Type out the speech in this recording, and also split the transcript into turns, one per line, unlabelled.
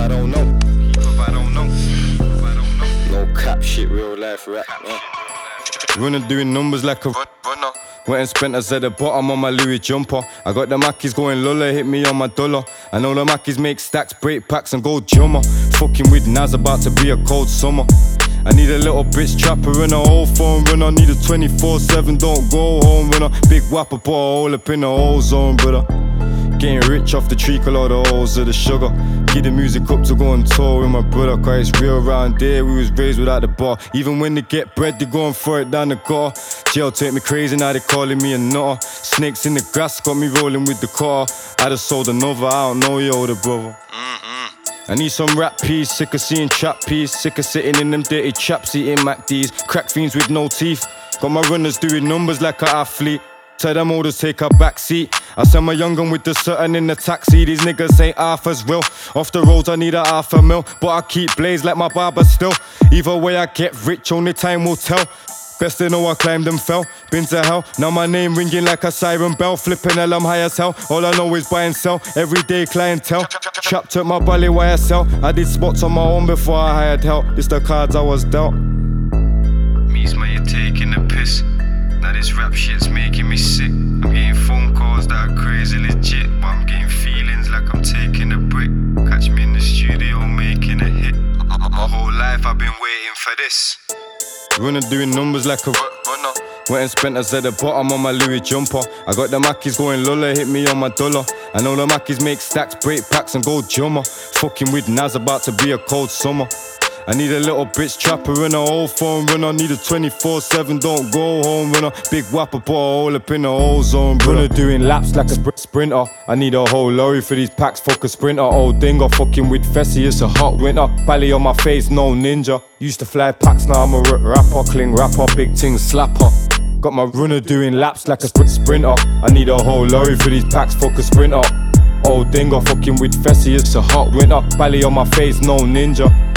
I don't know. No cap shit, real life rap. Running doing numbers like a runner. Went and spent us at the bottom on my Louis jumper. I got the Mackies going Lola, hit me on my dollar. I know the Mackies make stacks, break packs and go jummer. Fucking with Naz, about to be a cold summer. I need a little bitch trapper and a whole phone runner. Need a 24/7, don't go home runner. Big whopper, put a hole up in the whole zone, brother. Getting rich off the treacle or the holes of the sugar. Get the music up to go on tour with my brother. Cause it's real round there, we was raised without the bar. Even when they get bread, they go and throw it down the gutter. Jail take me crazy, now they calling me a nutter. Snakes in the grass, got me rolling with the car. I just sold another, I don't know your older brother. I need some rap peas, sick of seeing trap peas. Sick of sitting in them dirty chaps eating MacD's. Crack fiends with no teeth. Got my runners doing numbers like an athlete. Tell them all to take a back seat. I send my young gun with the certain in the taxi. These niggas ain't half as real. Off the roads I need a $500,000, but I keep blaze like my barber still. Either way I get rich, only time will tell. Best they know I climbed and fell. Been to hell, now my name ringing like a siren bell. Flipping hell, I'm high as hell. All I know is buy and sell. Everyday clientele. Trapped at my belly YSL. I did spots on my own before I hired help. This the cards I was dealt.
Me's man, you're taking the piss. Now this rap shit's making me sick. I'm getting phone calls that are crazy legit, but I'm getting feelings like I'm taking a brick. Catch me in the studio making a hit. My whole life I've been waiting for this.
Running doing numbers like a runner. Went and spent us at the bottom on my Louis jumper. I got the Mackies going Lola, hit me on my dollar. I know the Mackies make stacks, break packs and go jummer. Fucking with Naz, about to be a cold summer. I need a little bitch trapper and a whole phone runner. Need a 24/7, don't go home runner. Big whopper, put a hole up in the whole zone, brother. Doing laps like a sprinter. I need a whole lorry for these packs, fuck a sprinter. Old dinger, fucking with Fessy, it's a hot winter. Bally on my face, no ninja. Used to fly packs, now I'm a rapper. Cling rapper, big ting slapper. Got my runner doing laps like a sprinter. I need a whole lorry for these packs, fuck a sprinter. Old dinger, fucking with Fessy, it's a hot winter. Bally on my face, no ninja.